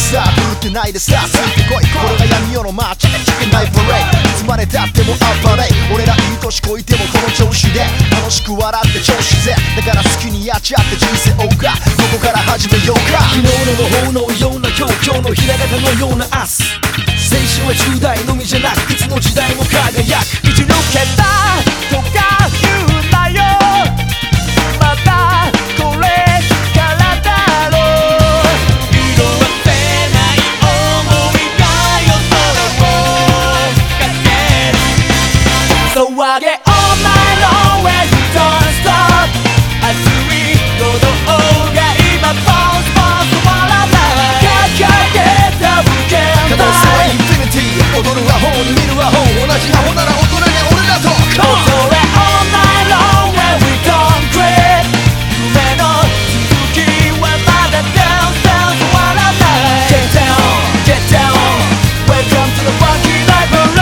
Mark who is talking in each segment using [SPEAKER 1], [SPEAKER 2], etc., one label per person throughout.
[SPEAKER 1] さあ狂ってないでさあついてこいこれが闇夜の街チキンナイパレードいつまでたっても暴れ俺らいい年こいてもこの調子で楽しく笑って調子ぜだから好きにやっちゃって人生謳歌ここから始めようか昨日の模倣のような今日のひらがたのような明日青春は10代のみじゃなくいつの時代も輝く
[SPEAKER 2] 生き抜けたとか言うなよまたこれからだろう色褪せない想いが夜空を駆ける騒げ all night long when you don't stop 熱い鼓動が今ポンスポンス止まらない掲げた無限
[SPEAKER 1] 可能性はインフィニティ踊るアホに見るアホ同じアホなら大人に俺らと
[SPEAKER 2] 恐れ all night long when we don't quit 夢の続きはまだ down down 止まらない Get down get down Welcome to the funky night parade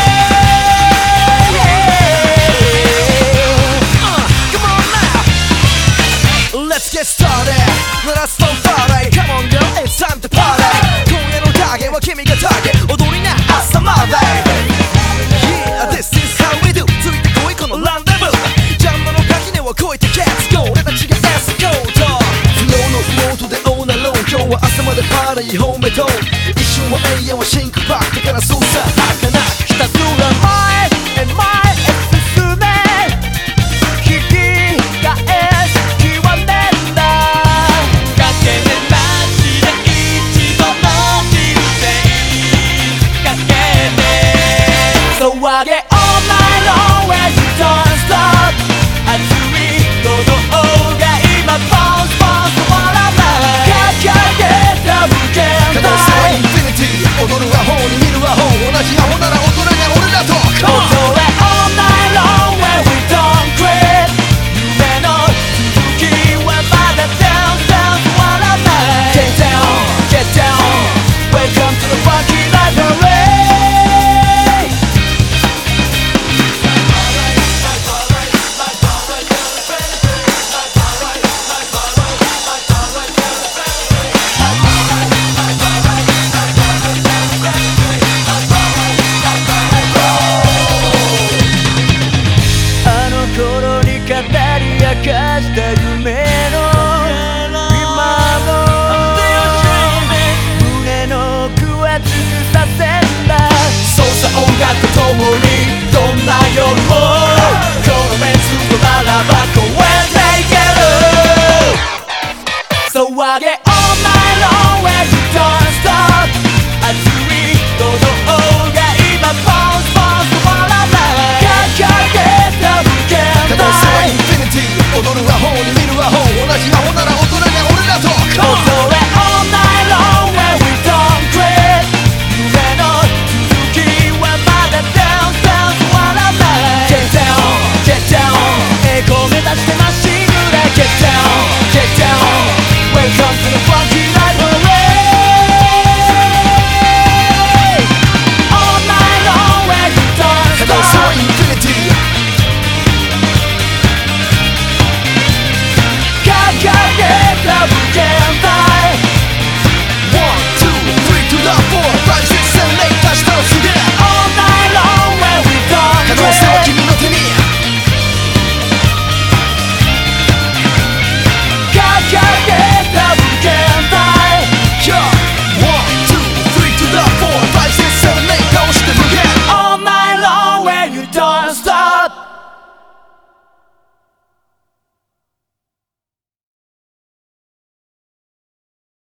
[SPEAKER 1] Come on now Let's get started 鳴らすファンファーレ Come on girl it's time to party 今夜のターゲは君がターゲ踊りな朝まで Yeah this is how we do ついてこいこのランデブージャンルの垣根を越えて Let's go 俺たちがエスコートフローのフロートでオーナーロー今日は朝までパーティーホーメト一瞬は永遠はシンクバックだからそうさ儚くひたすら